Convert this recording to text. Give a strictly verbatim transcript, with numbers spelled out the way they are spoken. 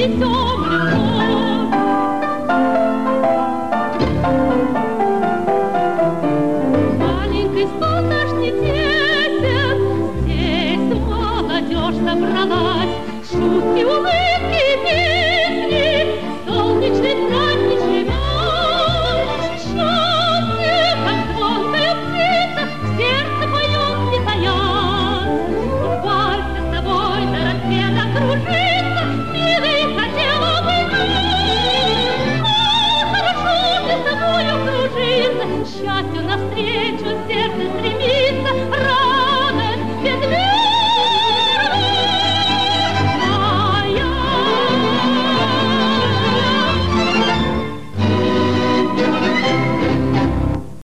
несем любовь. Маленький стол не тесен, здесь молодежь собралась. Шутки, улыбки, песни, солнечный праздничный ночь. Счастье, как звонкая птица, в сердце поет не таясь. В вальсе с тобой до рассвета кружиться, милый, хотела бы ты. О, хорошо мне с тобою кружиться, счастье